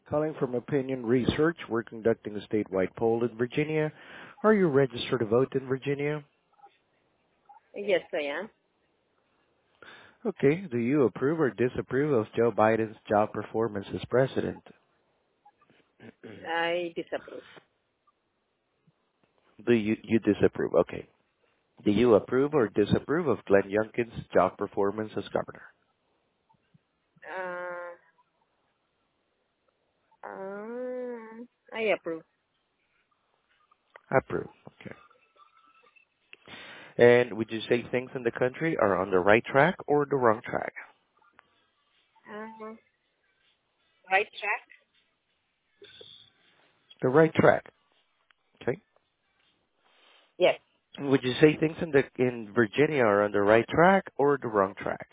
Calling from Opinion Research. We're conducting a statewide poll in Virginia. Are you registered to vote in Virginia? Yes, I am. Okay. Do you approve or disapprove of Joe Biden's job performance as president? I disapprove. Do you disapprove? Okay. Do you approve or disapprove of Glenn Youngkin's job performance as governor? I approve. Approve. Okay. And would you say things in the country are on the right track or the wrong track? Uh, right track? The right track. Okay. Yes. Would you say things in Virginia are on the right track or the wrong track?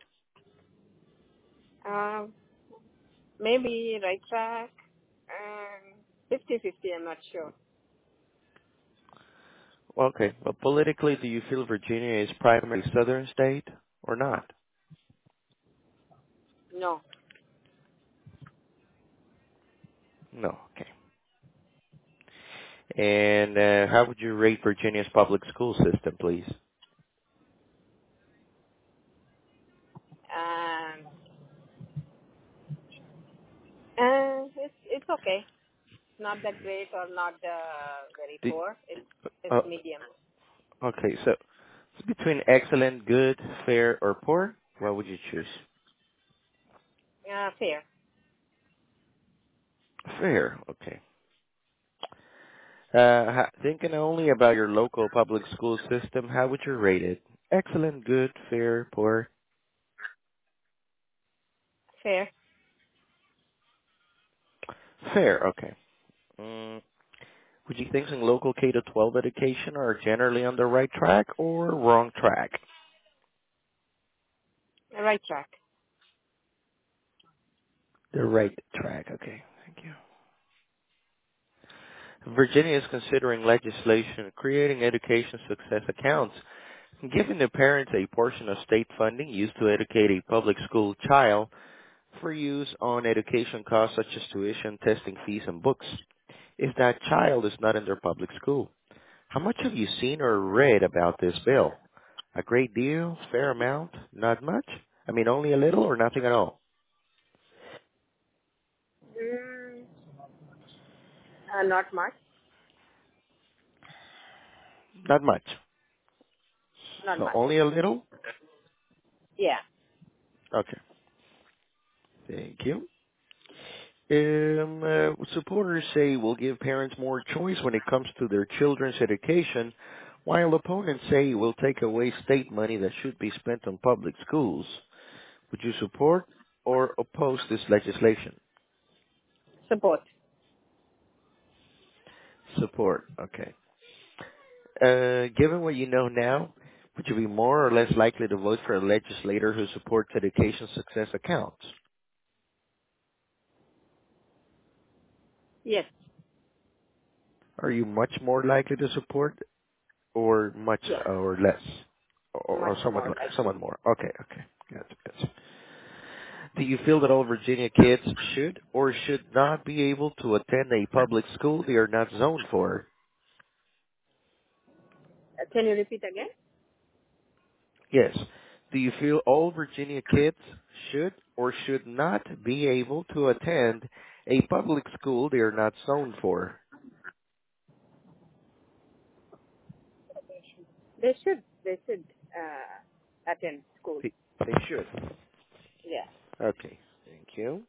Um, Maybe right track. 50-50, I'm not sure. Okay. Well, politically, do you feel Virginia is primarily southern state or not? No. No. Okay. And how would you rate Virginia's public school system, please? Um, it's okay. Not that great or not very Did, poor. It's uh, medium. okay, so it's between excellent, good, fair, or poor. What would you choose? Fair. Fair. Okay. Thinking only about your local public school system, how would you rate it? Excellent, good, fair, poor? Fair. Fair. Okay. Would you think in local K to 12 education are generally on the right track or wrong track? Right track. The right track. Okay. Thank you. Virginia is considering legislation creating education success accounts, giving the parents a portion of state funding used to educate a public school child for use on education costs such as tuition, testing fees, and books if that child is not in their public school. How much have you seen or read about this bill? A great deal? Fair amount? Not much? I mean, only a little or nothing at all? Mm, Not much. Not much. Not So much. only a little? Yeah. Okay. Thank you. Supporters say will give parents more choice when it comes to their children's education, while opponents say it will take away state money that should be spent on public schools. Would you support or oppose this legislation? Support. Support. Okay. Given what you know now, would you be more or less likely to vote for a legislator who supports education success accounts? Yes. Are you much more likely to support or much Yes. or less? Much Or somewhat, more likely. somewhat more? Okay, okay. Gotcha, gotcha. Do you feel that all Virginia kids should or should not be able to attend a public school they are not zoned for? Can you repeat again? Yes. Do you feel all Virginia kids should or should not be able to attend a public school they are not zoned for? They should. They should attend school. They should. Yeah. Okay. Thank you.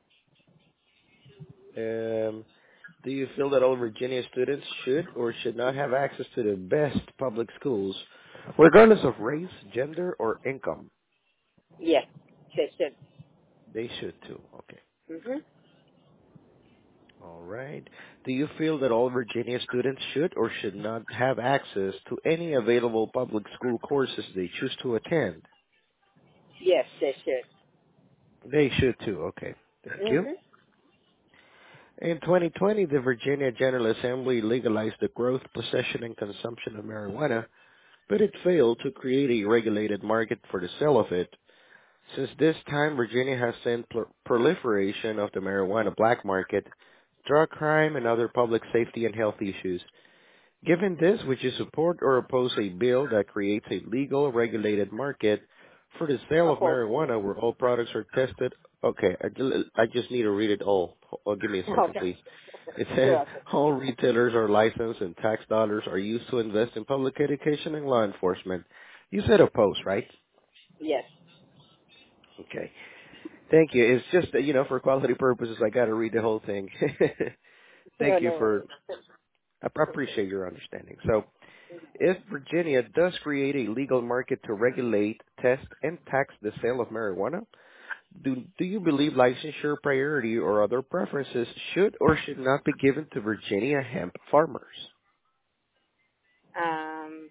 Do you feel that all Virginia students should or should not have access to the best public schools, regardless of race, gender, or income? Yes. They should. They should too. Okay. Mhm. All right. Do you feel that all Virginia students should or should not have access to any available public school courses they choose to attend? Yes, they should. They should too. Okay. Thank you. Mhm. In 2020, the Virginia General Assembly legalized the growth, possession, and consumption of marijuana, but it failed to create a regulated market for the sale of it. Since this time, Virginia has seen proliferation of the marijuana black market, drug crime, and other public safety and health issues. Given this, would you support or oppose a bill that creates a legal, regulated market for the sale of Oppose. marijuana where all products are tested? Okay, I just need to read it all. Give me a second, Okay. please. It says, Sure. all retailers are licensed and tax dollars are used to invest in public education and law enforcement. You said oppose, right? Yes. Okay. Thank you. It's just that, for quality purposes, I got to read the whole thing. Sure, Thank you no for, worries. I appreciate your understanding. So, if Virginia does create a legal market to regulate, test, and tax the sale of marijuana, do you believe licensure priority or other preferences should or should not be given to Virginia hemp farmers? Um,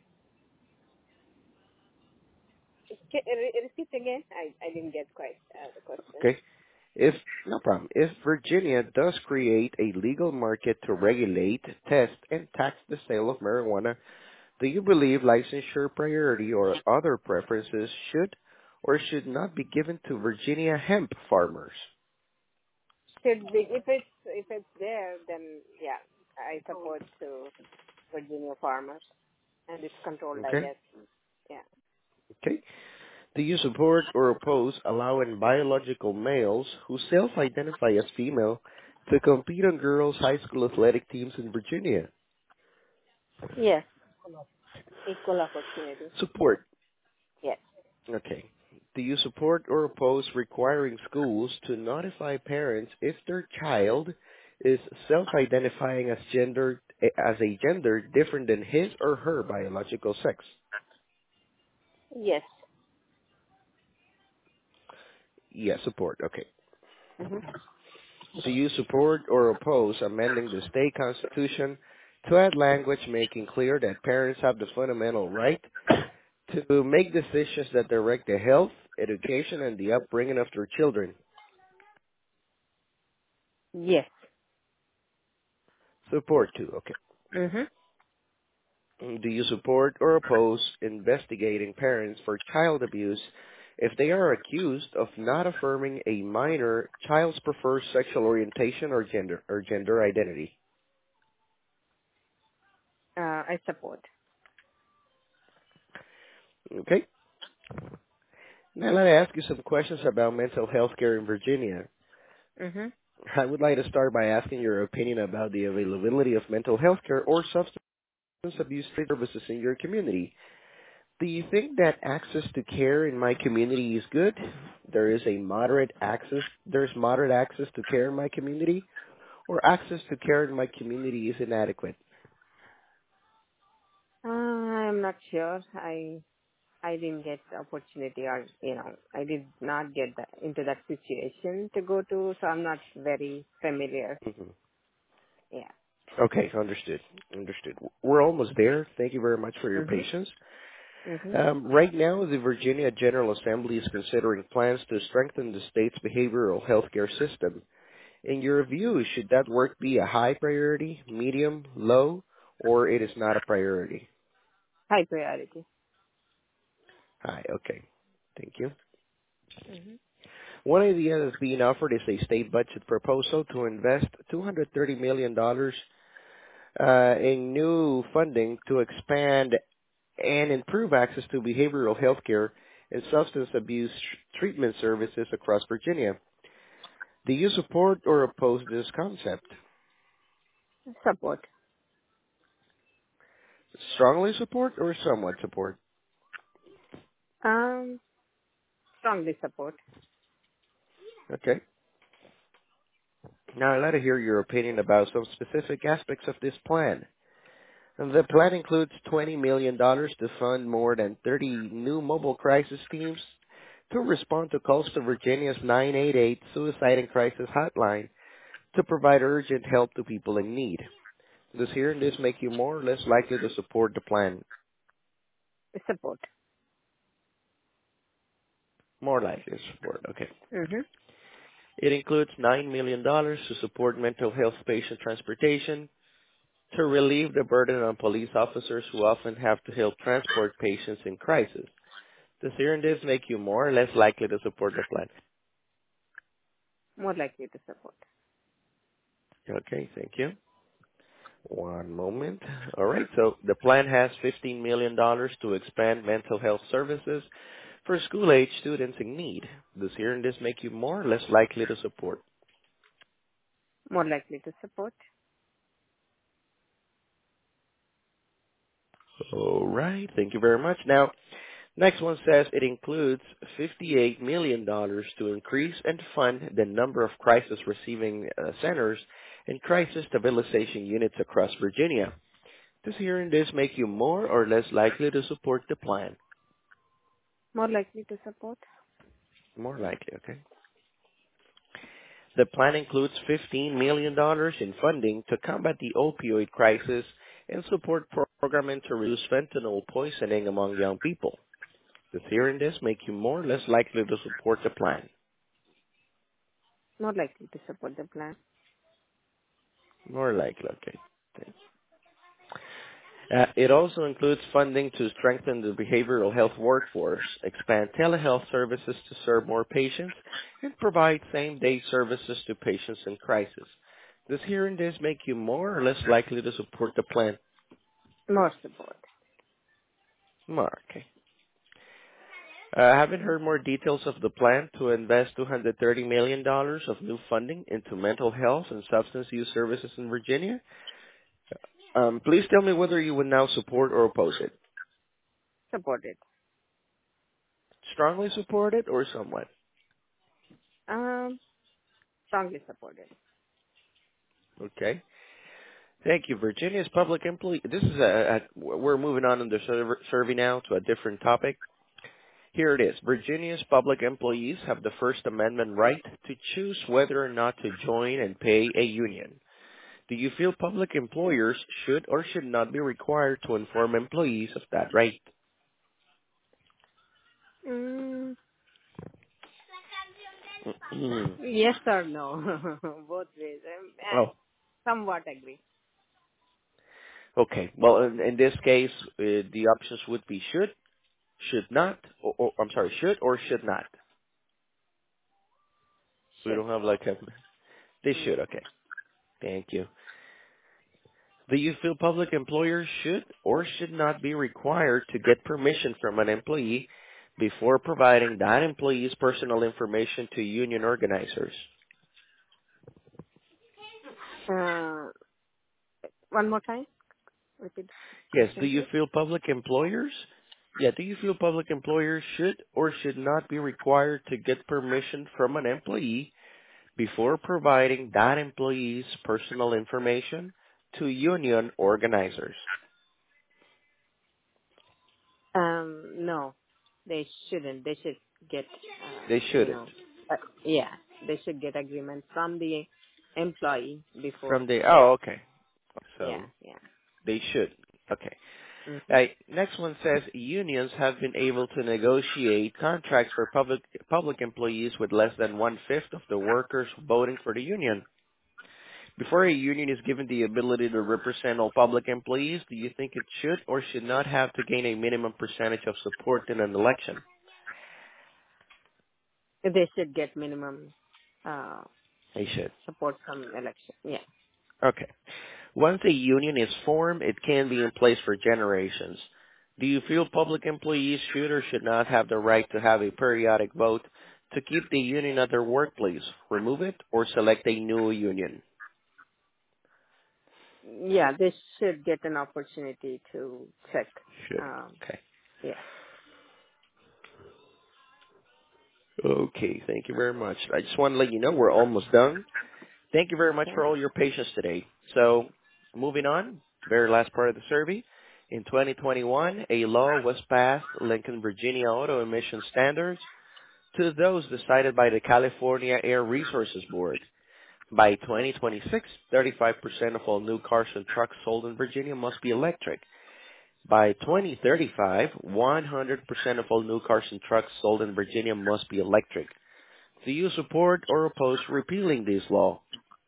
repeat again. I didn't get quite the question. Okay? No problem. If Virginia does create a legal market to regulate, test, and tax the sale of marijuana, do you believe licensure priority or other preferences should or should not be given to Virginia hemp farmers? Should be if it's there, then yeah, I support to Virginia farmers, and it's controlled, I Okay? guess. Yeah. Okay. Do you support or oppose allowing biological males who self-identify as female to compete on girls' high school athletic teams in Virginia? Yes. Equal opportunity. Support. Yes. Okay. Do you support or oppose requiring schools to notify parents if their child is self-identifying as a gender different than his or her biological sex? Yes. Yes, support. Okay. Hmm. Do you support or oppose amending the state constitution to add language making clear that parents have the fundamental right to make decisions that direct the health, education, and the upbringing of their children? Yes. Support too. Okay. Hmm. Do you support or oppose investigating parents for child abuse if they are accused of not affirming a minor child's preferred sexual orientation or gender identity? I support. Okay. Now let me ask you some questions about mental health care in Virginia. Hmm. I would like to start by asking your opinion about the availability of mental health care or substance abuse services in your community. Do you think that access to care in my community is good? There's moderate access to care in my community, or access to care in my community is inadequate? I'm not sure. I didn't get the opportunity, or I did not get into that situation to go to, so I'm not very familiar. Hmm. Yeah. Okay, understood. Understood. We're almost there. Thank you very much for your Mhm. patience. Mhm. Right now, the Virginia General Assembly is considering plans to strengthen the state's behavioral health care system. In your view, should that work be a high priority, medium, low, or it is not a priority? High priority. High, okay. Thank you. Mhm. One idea that's being offered is a state budget proposal to invest $230 million dollars in new funding to expand and improve access to behavioral health care and substance abuse treatment services across Virginia. Do you support or oppose this concept? Support. Strongly support or somewhat support? Um, Strongly support. Okay. Now I'd like to hear your opinion about some specific aspects of this plan. And the plan includes $20 million dollars to fund more than 30 new mobile crisis teams to respond to calls to Virginia's 988 Suicide and Crisis Hotline to provide urgent help to people in need. Does hearing this make you more or less likely to support the plan? Support. More likely to support. Okay. Mhm. It includes $9 million dollars to support mental health patient transportation, to relieve the burden on police officers who often have to help transport patients in crisis, Does hearing this make you more or less likely to support the plan? More likely to support. Okay, thank you. One moment. All right, so the plan has $15 million to expand mental health services for school-age students in need. Does hearing this make you more or less likely to support? More likely to support. All right, thank you very much. Now, next one says it includes $58 million to increase and fund the number of crisis receiving centers and crisis stabilization units across Virginia. Does hearing this make you more or less likely to support the plan? More likely to support. More likely, okay. The plan includes $15 million in funding to combat the opioid crisis and support programming to reduce fentanyl poisoning among young people. Does hearing this make you more or less likely to support the plan? More likely to support the plan. More likely, okay. It also includes funding to strengthen the behavioral health workforce, expand telehealth services to serve more patients, and provide same-day services to patients in crisis. Does hearing this make you more or less likely to support the plan? More support. More, okay. I haven't heard more details of the plan to invest $230 million of new funding into mental health and substance use services in Virginia. Please tell me whether you would now support or oppose it. Supported. Strongly support it or somewhat? Um, Strongly supported. Okay. Thank you. Virginia's public employee. This is we're moving on in the survey now to a different topic. Here it is. Virginia's public employees have the First Amendment right to choose whether or not to join and pay a union. Do you feel public employers should or should not be required to inform employees of that right? Mm, Mhm. yes or no? Both ways. I Oh, somewhat agree. okay. Well, in this case, the options would be should not, or I'm sorry, should or should not. We Should. don't have like a, they Yeah. should, okay. Thank you. Do you feel public employers should or should not be required to get permission from an employee before providing that employee's personal information to union organizers? Uh, One more time. Repeat the Yes, do question, you please. feel public employers? Yeah, do you feel public employers should or should not be required to get permission from an employee before providing that employee's personal information to union organizers? No, they shouldn't. They should get, They shouldn't. yeah, they should get agreement from the employee From before. the, oh, okay. Yeah, So yeah. they should. Okay. Mm-hmm. Next one says unions have been able to negotiate contracts for public employees with less than one-fifth of the workers voting for the union. Before a union is given the ability to represent all public employees, do you think it should or should not have to gain a minimum percentage of support in an election? They should get minimum uh, They should. support from election. Yeah. Okay. Once a union is formed, it can be in place for generations. Do you feel public employees should or should not have the right to have a periodic vote to keep the union at their workplace, remove it, or select a new union? Yeah, they should get an opportunity to check. Should. Um, Okay. yeah. Okay, thank you very much. I just want to let you know we're almost done. Thank you very much Okay. for all your patience today. So, moving on, very last part of the survey. In 2021, a law was passed linking Virginia auto emission standards to those decided by the California Air Resources Board. By 2026, 35% of all new cars and trucks sold in Virginia must be electric. By 2035, 100% of all new cars and trucks sold in Virginia must be electric. Do you support or oppose repealing this law?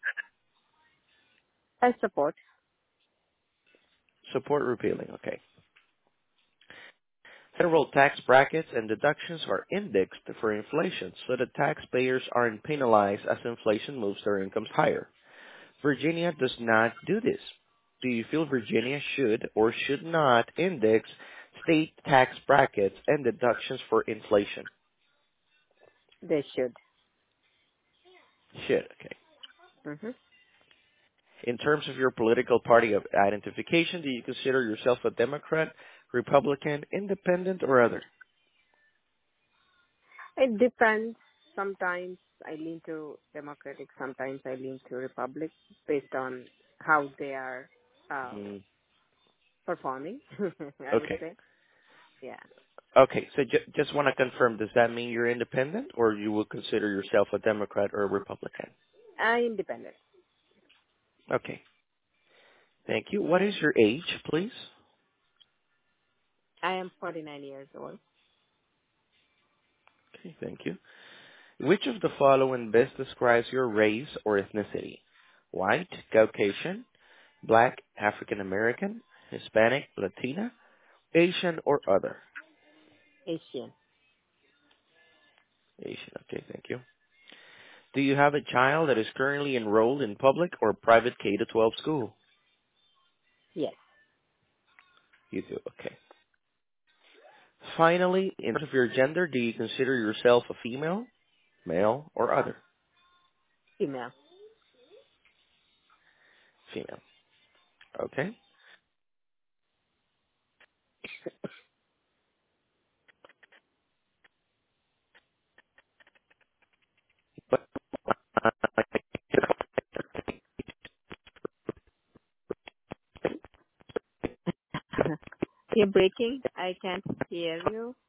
I support. Support repealing, okay. Federal tax brackets and deductions are indexed for inflation so that taxpayers aren't penalized as inflation moves their incomes higher. Virginia does not do this. Do you feel Virginia should or should not index state tax brackets and deductions for inflation? They should. Should, okay. Hmm. In terms of your political party of identification, do you consider yourself a Democrat, Republican, Independent, or other? It depends. Sometimes I lean to Democratic, sometimes I lean to Republic based on how they are Mm, performing, I would okay. say. Yeah. Okay, so just want to confirm, does that mean you're independent or you will consider yourself a Democrat or a Republican? Independent. Okay, thank you. What is your age, please? I am 49 years old. Okay, thank you. Which of the following best describes your race or ethnicity? White, Caucasian, Black, African American, Hispanic, Latina, Asian, or other? Asian. Asian, okay, thank you. Do you have a child that is currently enrolled in public or private K-12 school? Yes. You do, okay. Finally, in terms of your gender, do you consider yourself a female, male, or other? Female. Female, okay. But, You're breaking. I can't hear you.